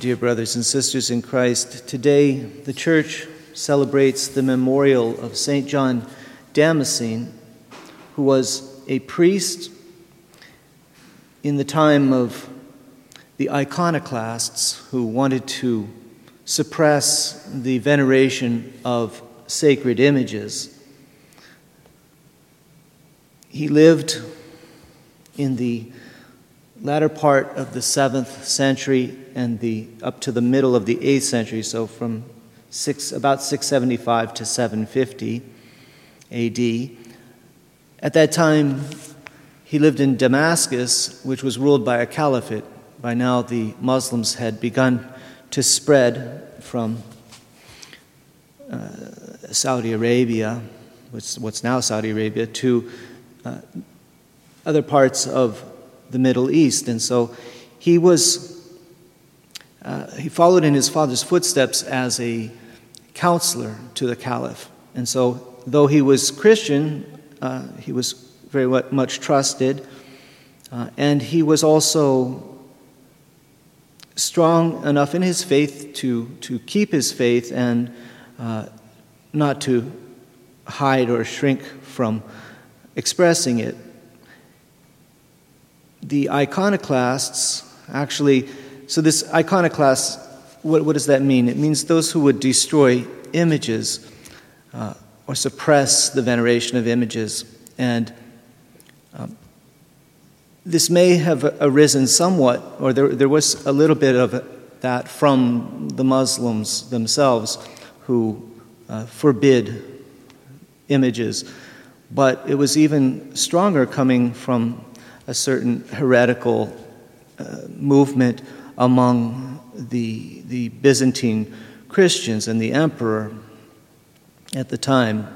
dear brothers and sisters in Christ. Today, the Church celebrates the memorial of St. John Damascene, who was a priest in the time of the iconoclasts who wanted to suppress the veneration of sacred images. He lived in the latter part of the 7th century and up to the middle of the 8th century, so from about 675 to 750 A.D. At that time, he lived in Damascus, which was ruled by a caliphate. By now, the Muslims had begun to spread from Saudi Arabia, what's now Saudi Arabia, to other parts of the Middle East. And so he followed in his father's footsteps as a counselor to the caliph. And so though he was Christian, he was very much trusted, and he was also strong enough in his faith to keep his faith and not to hide or shrink from expressing it. The iconoclasts so this iconoclast, what does that mean? It means those who would destroy images or suppress the veneration of images. And this may have arisen somewhat, or there was a little bit of that from the Muslims themselves who forbid images. But it was even stronger coming from a certain heretical movement among the Byzantine Christians and the emperor at the time.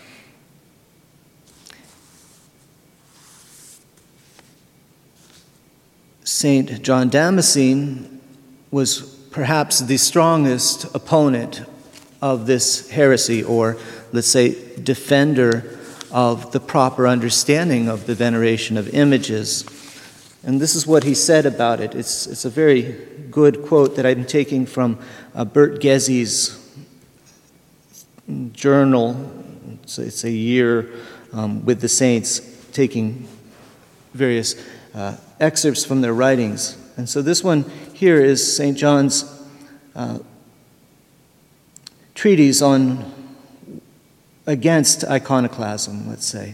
St. John Damascene was perhaps the strongest opponent of this heresy, or let's say defender of the proper understanding of the veneration of images. And this is what he said about it. It's a very good quote that I'm taking from Bert Gezzi's journal. It's a year with the saints, taking various excerpts from their writings. And so this one here is St. John's treatise against iconoclasm, let's say.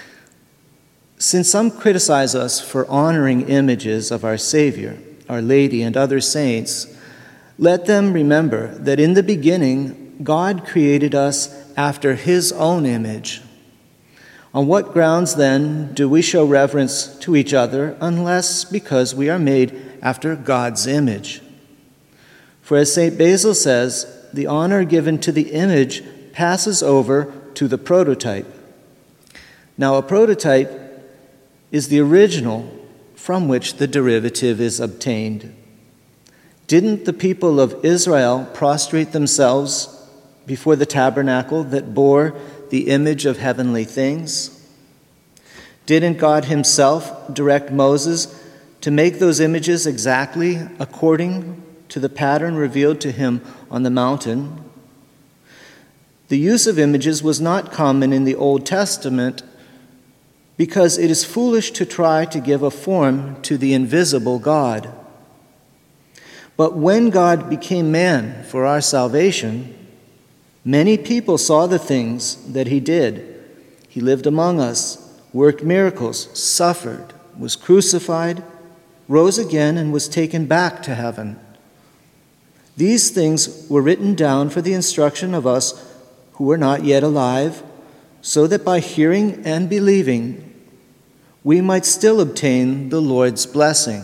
Since some criticize us for honoring images of our Savior, Our Lady, and other saints, let them remember that in the beginning God created us after His own image. On what grounds, then, do we show reverence to each other unless because we are made after God's image? For as St. Basil says, the honor given to the image passes over to the prototype. Now, a prototype is the original from which the derivative is obtained. Didn't the people of Israel prostrate themselves before the tabernacle that bore the image of heavenly things? Didn't God Himself direct Moses to make those images exactly according to the pattern revealed to him on the mountain? The use of images was not common in the Old Testament because it is foolish to try to give a form to the invisible God. But when God became man for our salvation, many people saw the things that He did. He lived among us, worked miracles, suffered, was crucified, rose again, and was taken back to heaven. These things were written down for the instruction of us who were not yet alive, so that by hearing and believing we might still obtain the Lord's blessing.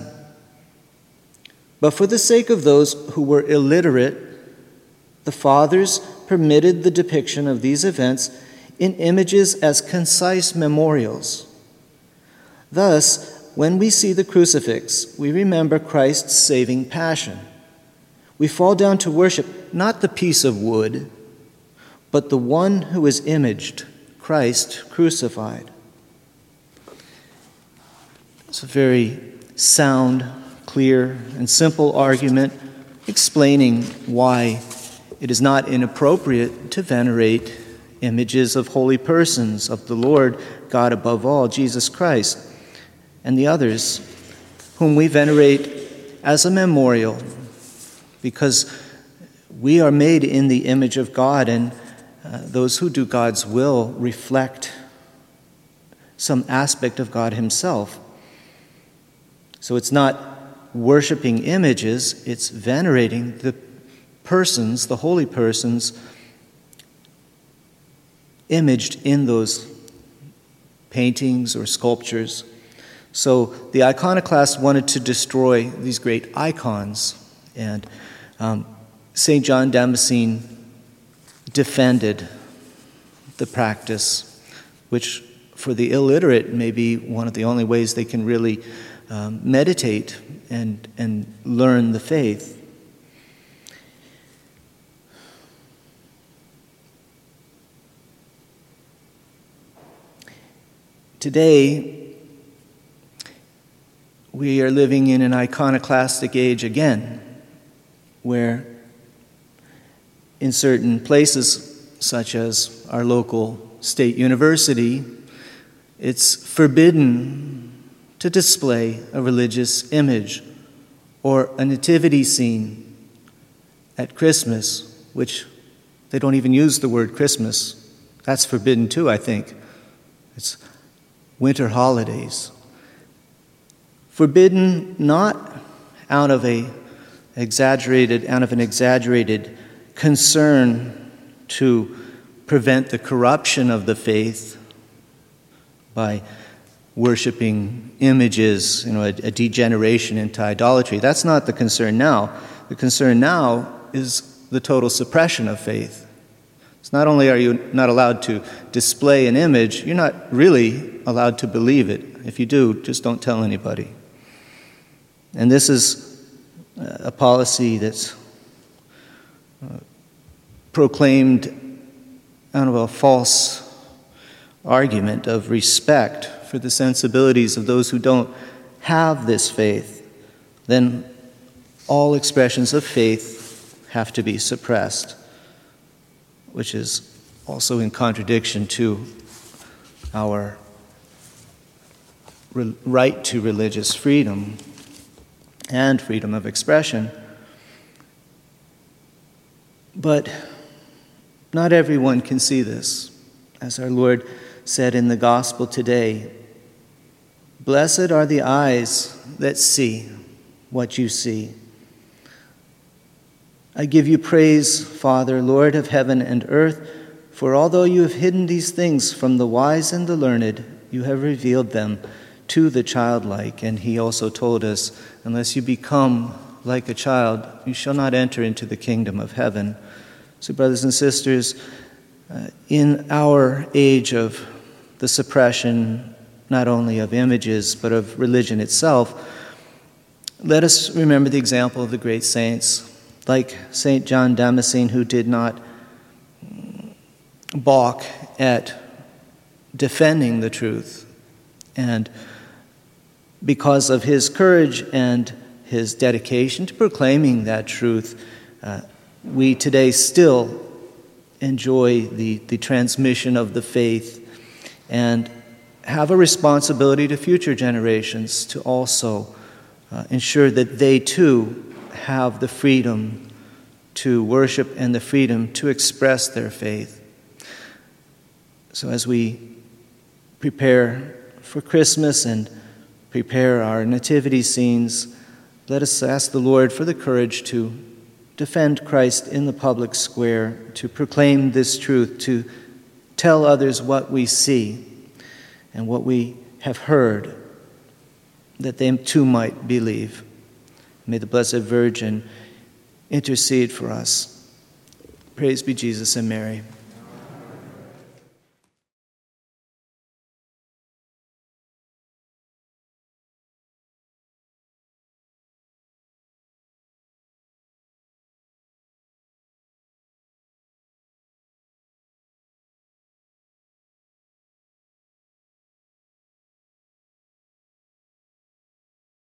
But for the sake of those who were illiterate, the fathers permitted the depiction of these events in images as concise memorials. Thus, when we see the crucifix, we remember Christ's saving passion. We fall down to worship not the piece of wood, but the one who is imaged, Christ crucified. It's a very sound, clear, and simple argument explaining why it is not inappropriate to venerate images of holy persons, of the Lord God above all, Jesus Christ, and the others whom we venerate as a memorial, because we are made in the image of God, and those who do God's will reflect some aspect of God himself. So it's not worshiping images, it's venerating the persons, the holy persons, imaged in those paintings or sculptures. So the iconoclasts wanted to destroy these great icons, and St. John Damascene defended the practice, which for the illiterate may be one of the only ways they can really meditate and learn the faith. Today, we are living in an iconoclastic age again, where in certain places, such as our local state university, it's forbidden to display a religious image or a nativity scene at Christmas, which they don't even use the word Christmas. That's forbidden too, I think. It's winter holidays. Forbidden not out of an exaggerated concern to prevent the corruption of the faith by worshiping images, a degeneration into idolatry. That's not the concern now. The concern now is the total suppression of faith. It's not only are you not allowed to display an image, you're not really allowed to believe it. If you do, just don't tell anybody. And this is a policy that's proclaimed out of a false argument of respect for the sensibilities of those who don't have this faith. Then all expressions of faith have to be suppressed, which is also in contradiction to our right to religious freedom and freedom of expression. But not everyone can see this. As our Lord said in the gospel today, "Blessed are the eyes that see what you see." I give you praise, Father, Lord of heaven and earth, for although you have hidden these things from the wise and the learned, you have revealed them to the childlike. And he also told us, unless you become like a child, you shall not enter into the kingdom of heaven. So, brothers and sisters, in our age of the suppression not only of images but of religion itself, let us remember the example of the great saints, like St. John Damascene, who did not balk at defending the truth. And because of his courage and his dedication to proclaiming that truth, we today still enjoy the transmission of the faith and have a responsibility to future generations to also ensure that they too have the freedom to worship and the freedom to express their faith. So as we prepare for Christmas and prepare our nativity scenes, let us ask the Lord for the courage to defend Christ in the public square, to proclaim this truth, to tell others what we see and what we have heard, that they too might believe. May the Blessed Virgin intercede for us. Praise be Jesus and Mary.